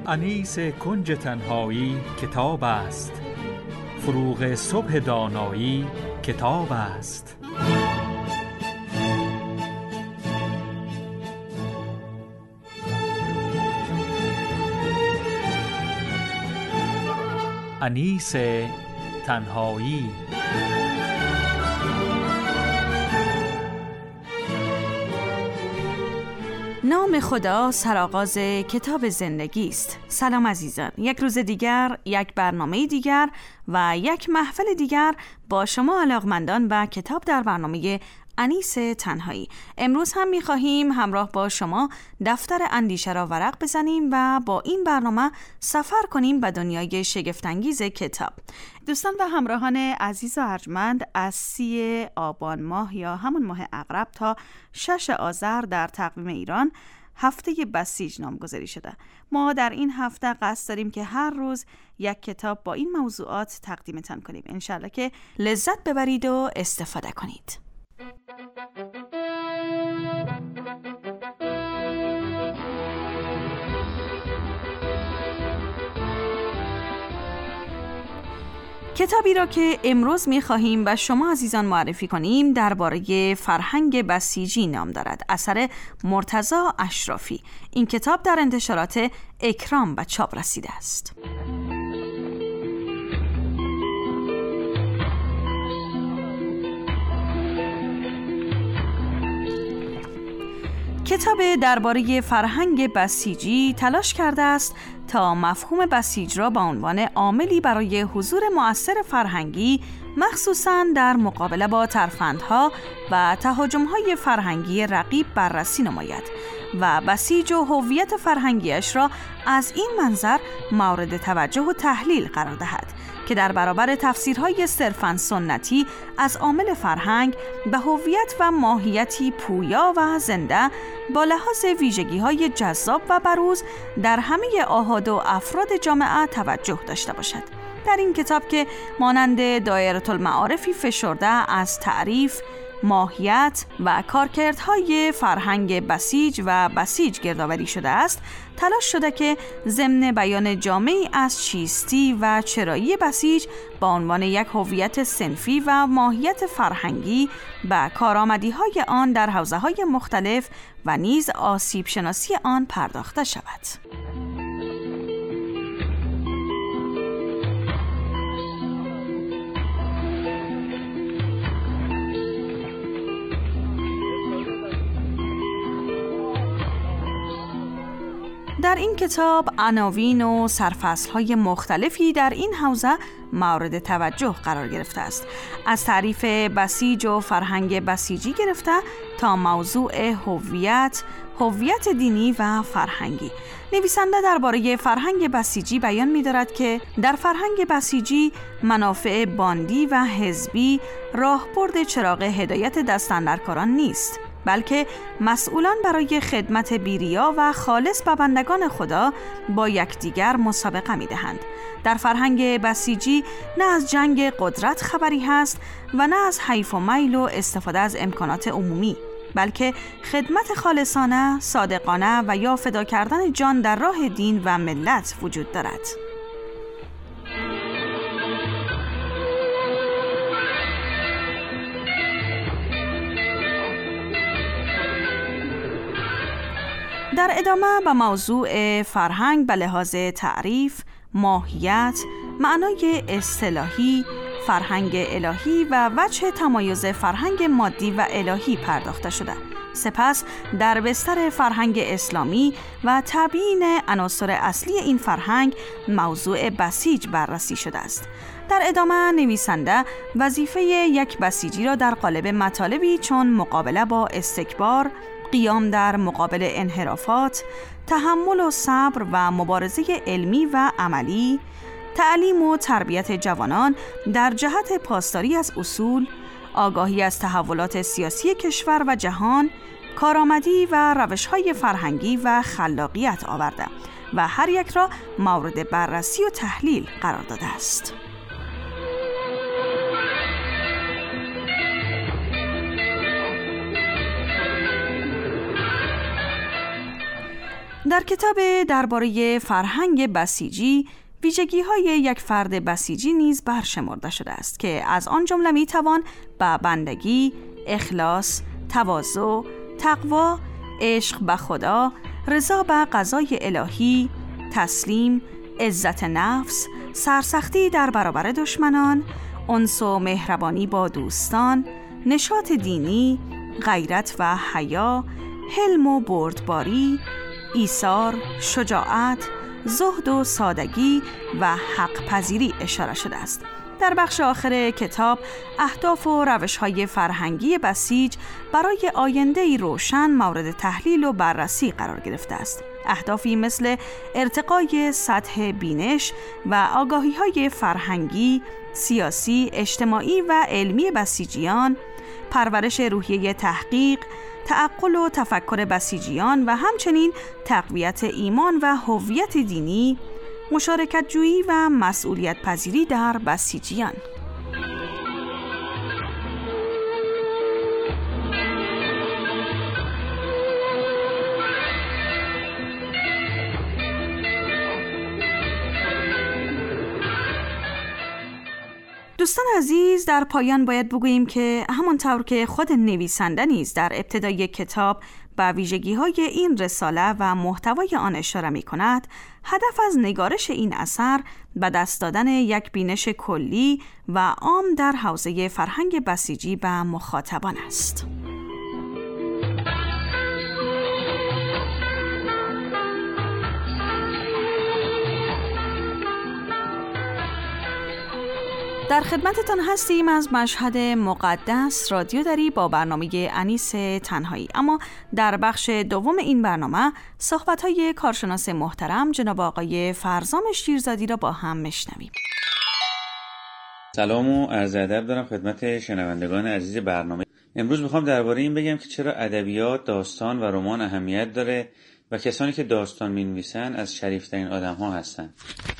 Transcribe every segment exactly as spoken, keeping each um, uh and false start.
انیس کنج تنهایی کتاب است، فروغ صبح دانایی کتاب است. انیس تنهایی. نام خدا سرآغاز کتاب زندگی است. سلام عزیزان، یک روز دیگر، یک برنامه دیگر و یک محفل دیگر با شما علاقمندان و کتاب در برنامه انیس تنهایی. امروز هم می‌خواهیم همراه با شما دفتر اندیشه را ورق بزنیم و با این برنامه سفر کنیم به دنیای شگفت‌انگیز کتاب. دوستان و همراهان عزیز و ارجمند، از سی آبان ماه یا همون ماه عقرب تا شش آذر در تقویم ایران هفته بسیج نامگذاری شده. ما در این هفته قصد داریم که هر روز یک کتاب با این موضوعات تقدیمتان کنیم. انشالله که لذت ببرید و استفاده کنید. کتابی را که امروز می‌خواهیم به شما عزیزان معرفی کنیم درباره فرهنگ بسیجی نام دارد، اثر مرتضی اشرافی. این کتاب در انتشارات اکرام به چاپ رسیده است. کتاب درباره فرهنگ بسیجی تلاش کرده است تا مفهوم بسیج را به عنوان عاملی برای حضور مؤثر فرهنگی، مخصوصاً در مقابله با ترفندها و تهاجم‌های فرهنگی رقیب بررسی نماید و بسیج و هویت فرهنگیش را از این منظر مورد توجه و تحلیل قرار دهد که در برابر تفسیرهای صرفاً سنتی از عامل فرهنگ به هویت و ماهیتی پویا و زنده با لحاظ ویژگی‌های جذاب و بروز در همه آحاد و افراد جامعه توجه داشته باشد. در این کتاب که مانند دایره المعارفی فشرده از تعریف، ماهیت و کارکردهای فرهنگ بسیج و بسیج گردآوری شده است، تلاش شده که ضمن بیان جامعی از چیستی و چرایی بسیج با عنوان یک هویت صنفی و ماهیت فرهنگی به کارآمدی‌های آن در حوزه‌های مختلف و نیز آسیب شناسی آن پرداخته شود. در این کتاب عناوین و سرفصل‌های مختلفی در این حوزه مورد توجه قرار گرفته است، از تعریف بسیج و فرهنگ بسیجی گرفته تا موضوع هویت، هویت دینی و فرهنگی. نویسنده درباره فرهنگ بسیجی بیان می‌دارد که در فرهنگ بسیجی منافع باندی و حزبی راهبرد چراغ هدایت دستاندرکاران نیست، بلکه مسئولان برای خدمت بی‌ریا و خالص به بندگان خدا با یکدیگر مسابقه می‌دهند. در فرهنگ بسیجی نه از جنگ قدرت خبری هست و نه از حیف و میل و استفاده از امکانات عمومی، بلکه خدمت خالصانه، صادقانه و یا فدا کردن جان در راه دین و ملت وجود دارد. در ادامه به موضوع فرهنگ به لحاظ تعریف، ماهیت، معنای اصطلاحی، فرهنگ الهی و وجه تمایز فرهنگ مادی و الهی پرداخته شده. سپس در بستر فرهنگ اسلامی و تبیین عناصر اصلی این فرهنگ موضوع بسیج بررسی شده است. در ادامه نویسنده وظیفه یک بسیجی را در قالب مطالبی چون مقابله با استکبار، قیام در مقابل انحرافات، تحمل و صبر و مبارزه علمی و عملی، تعلیم و تربیت جوانان در جهت پاسداری از اصول، آگاهی از تحولات سیاسی کشور و جهان، کارآمدی و روش‌های فرهنگی و خلاقیت آورده و هر یک را مورد بررسی و تحلیل قرار داده است. در کتاب درباره فرهنگ بسیجی ویژگی‌های یک فرد بسیجی نیز برشمرده شده است که از آن جمله می‌توان به بندگی، اخلاص، تواضع، تقوا، عشق به خدا، رضا به قضای الهی، تسلیم، عزت نفس، سرسختی در برابر دشمنان، انس و مهربانی با دوستان، نشاط دینی، غیرت و حیا، حلم و بردباری، ایثار، شجاعت، زهد و سادگی و حق پذیری اشاره شده است. در بخش آخر کتاب اهداف و روش‌های فرهنگی بسیج برای آینده‌ای روشن مورد تحلیل و بررسی قرار گرفته است. اهدافی مثل ارتقای سطح بینش و آگاهی‌های فرهنگی، سیاسی، اجتماعی و علمی بسیجیان، پرورش روحیه تحقیق، تعقل و تفکر بسیجیان و همچنین تقویت ایمان و هویت دینی، مشارکت جویی و مسئولیت پذیری در بسیجیان. دوستان عزیز، در پایان باید بگوییم که همانطور که خود نویسنده نیز در ابتدای کتاب به ویژگی‌های این رساله و محتوای آن اشاره می‌کند، هدف از نگارش این اثر به دست دادن یک بینش کلی و عام در حوزه فرهنگ بسیجی به مخاطبان است. در خدمتتان هستیم از مشهد مقدس رادیو دری با برنامه انیس تنهایی. اما در بخش دوم این برنامه صحبت‌های کارشناس محترم جناب آقای فرزام شیرزادی را با هم میشنویم. سلام و عرض ادب دارم خدمت شنوندگان عزیز برنامه. امروز میخوام درباره این بگم که چرا ادبیات، داستان و رمان اهمیت داره و کسانی که داستان می‌نویسن از شریفترین آدم‌ها هستن.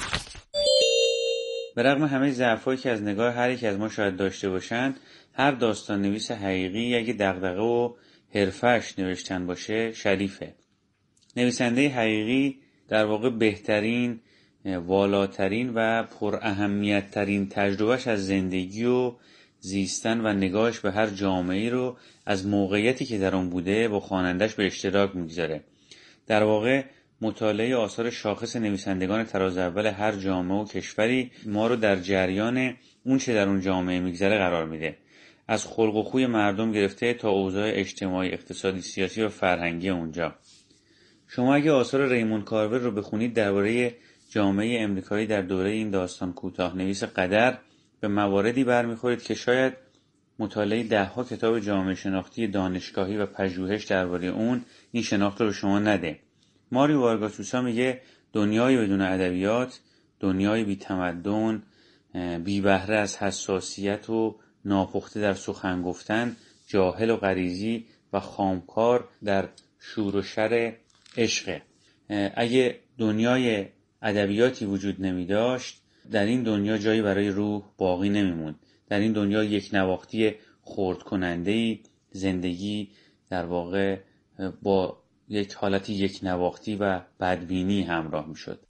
به رغم همه ضعفایی که از نگاه هر یک از ما شاید داشته باشند، هر داستان نویس حقیقی اگه دغدغه و حرفش نوشتن باشه شریفه. نویسنده حقیقی در واقع بهترین، والاترین و پر اهمیت ترین تجربهش از زندگی و زیستن و نگاهش به هر جامعه‌ای رو از موقعیتی که در آن بوده با خوانندش به اشتراک میگذاره. در واقع مطالعه آثار شاخص نویسندگان تراز اول هر جامعه و کشوری ما رو در جریان اون چه در اون جامعه میگذره قرار میده، از خلق و خوی مردم گرفته تا اوضاع اجتماعی، اقتصادی، سیاسی و فرهنگی اونجا. شما اگه آثار ریموند کارور رو بخونید درباره جامعه امریکایی در دوره این داستان کوتاه نویس قدر، به مواردی برمیخورید که شاید مطالعه ده ها کتاب جامعه شناختی دانشگاهی و پژوهش درباره اون این شناخت رو به شما نده. ماریو وارگاس لوسا میگه دنیای بدون ادبیات، دنیای بی تمدن، بی بهره از حساسیت و ناپخته در سخن گفتن، جاهل و غریزی و خامکار در شور و شر عشق. اگه دنیای ادبیاتی وجود نمی داشت، در این دنیا جایی برای روح باقی نمیموند. در این دنیا یک نواختی خرد کننده‌ای زندگی در واقع با یک حالتی یک نواختی و بدبینی همراه می شد.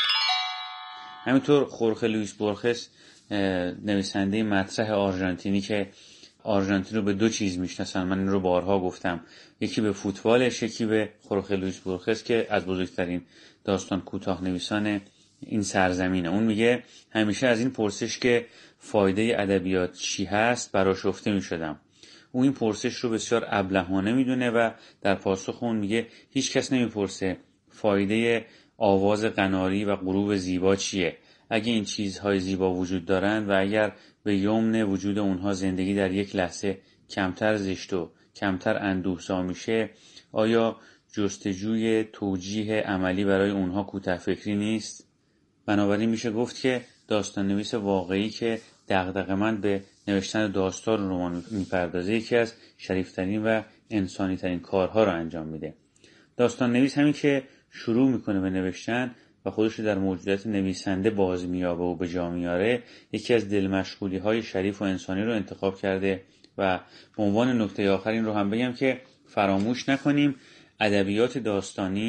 همینطور خورخه لوئیس بورخس، نویسنده مطرح آرژانتینی که آرژانتین رو به دو چیز میشناسن، من این رو بارها گفتم، یکی به فوتبالش، یکی به خورخه لوئیس بورخس که از بزرگترین داستان کوتاه نویسان این سرزمینه. اون میگه همیشه از این پرسش که فایده ادبیات چی هست برآشفته میشدم. اون این پرسش رو بسیار ابلهانه میدونه و در پاسخ اون میگه هیچ کس نمیپرسه فایده آواز قناری و غروب زیبا چیه. اگه این چیزهای زیبا وجود دارند و اگر به یمن وجود اونها زندگی در یک لحظه کمتر زشت و کمتر اندوه‌زا میشه، آیا جستجوی توجیه عملی برای اونها کوته فکری نیست؟ بنابراین میشه گفت که داستان نویس واقعی که دغدغه‌مند به نوشتن داستان رمان میپردازه یکی از شریفترین و انسانی ترین کارها رو انجام میده. داستان نویس همین که شروع میکنه به نوشتن و خودش رو در موجودیت نویسنده باز میابه و به جا میاره، یکی از دل مشغولی های شریف و انسانی رو انتخاب کرده. و به عنوان نکته آخر این رو هم بگم که فراموش نکنیم ادبیات داستانی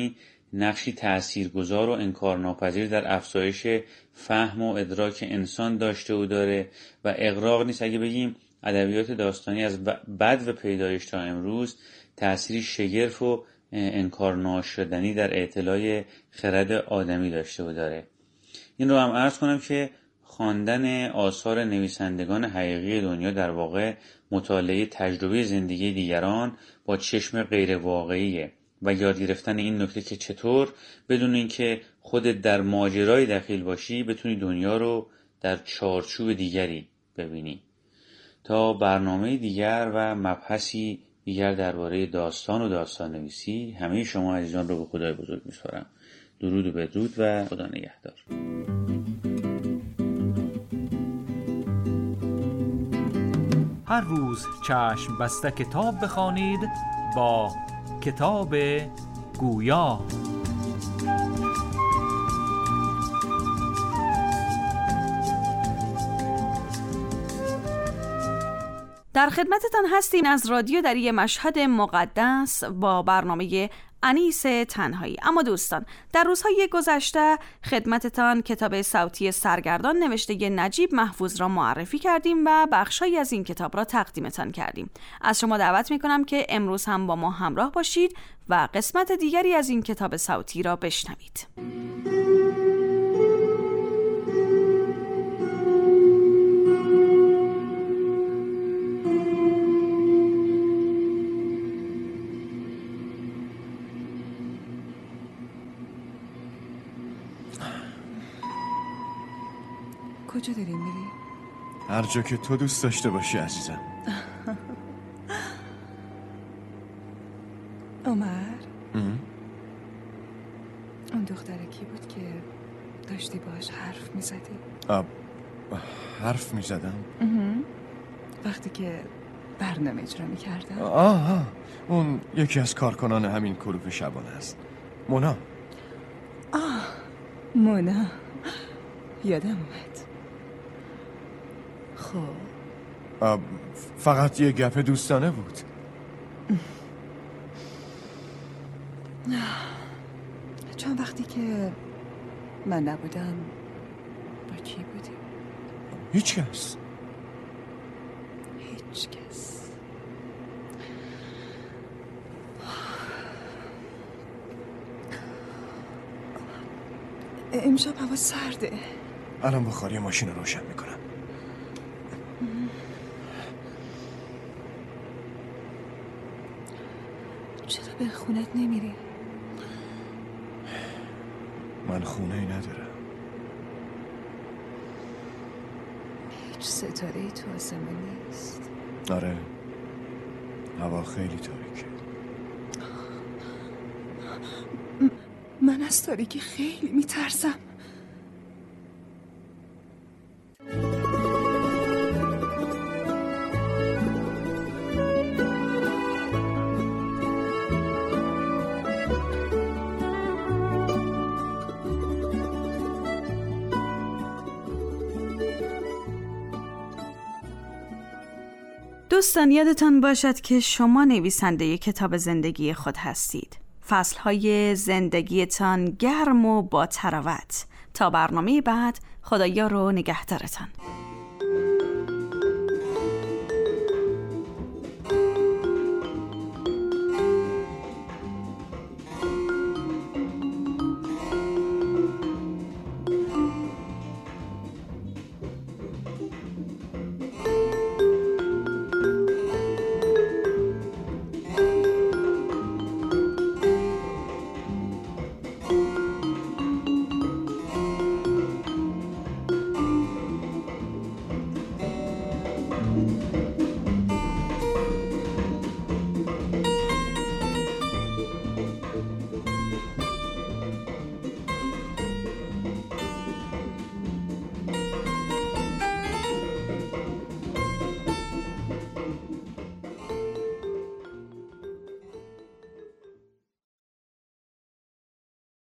نقشی تأثیرگذار و انکارناپذیر در افزایش فهم و ادراک انسان داشته و داره و اغراق نیست اگه بگیم ادبیات داستانی از بدو پیدایش تا امروز تأثیری شگرف و انکارناشدنی در اعتلای خرد آدمی داشته و داره. این رو هم عرض کنم که خواندن آثار نویسندگان حقیقی دنیا در واقع مطالعه تجربه زندگی دیگران با چشم غیر واقعیه و یاد گرفتن این نکته که چطور بدون اینکه خودت در ماجرای دخیل باشی بتونی دنیا رو در چارچوب دیگری ببینی. تا برنامه دیگر و مبحثی دیگر درباره داستان و داستان نویسی همه شما عزیزان رو به خدای بزرگ می‌سپارم. درود و بدرود و خدا نگهدار. هر روز چشم بسته کتاب بخوانید با کتاب گویا. در خدمتتان هستیم از رادیو دری مشهد مقدس با برنامه انیس تنهایی. اما دوستان، در روزهای گذشته خدمتتان کتاب صوتی سرگردان نوشته نجیب محفوظ را معرفی کردیم و بخشایی از این کتاب را تقدیمتان کردیم. از شما دعوت میکنم که امروز هم با ما همراه باشید و قسمت دیگری از این کتاب صوتی را بشنوید. کجا داری میری؟ هر جا که تو دوست داشته باشی عزیزم. عمر اون دختره کی بود که داشتی باهاش حرف میزدی؟ آب حرف میزدم؟ وقتی که برنامه اجرا میکردم؟ آها، اون یکی از کارکنان همین کلوپ شبانه است، مونا. آه مونا، یادم اومد. خب فقط یه گپ دوستانه بود. چون وقتی که من نبودم با کی بودی؟ هیچ کس. هیچ کس. امشب هوا سرده. الان بخاری ماشین رو روشن میکنم. چرا به خونت نمیری؟ من خونه ای ندارم. هیچ ستاره ای تو آسمون نیست. آره، هوا خیلی تاریکه. من از تاریکی خیلی میترسم. دوستان، یادتان باشد که شما نویسنده کتاب زندگی خود هستید. فصلهای زندگیتان گرم و با تراوت. تا برنامه بعد، خدایا رو نگهدارتان.